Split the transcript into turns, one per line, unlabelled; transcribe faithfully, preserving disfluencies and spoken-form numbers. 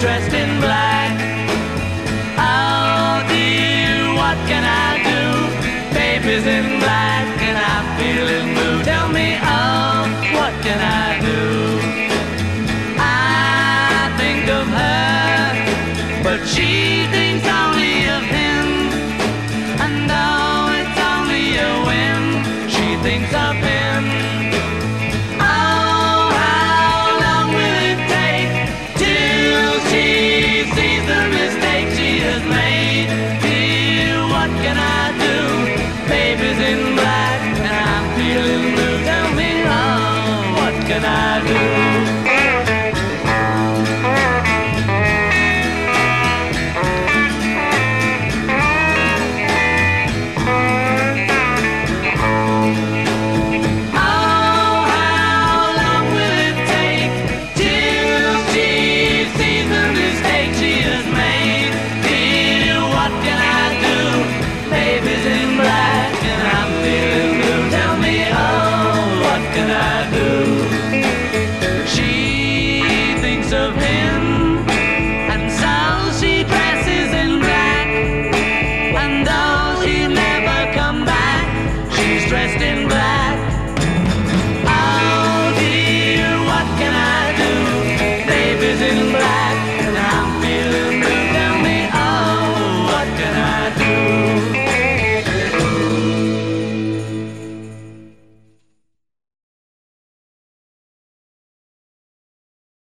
dressed in black. Oh dear, what can I do? Baby's in black and I'm feeling blue. Tell me, oh, what can I do? I think of her, but she thinks only of him. And though it's only a whim, she thinks of him.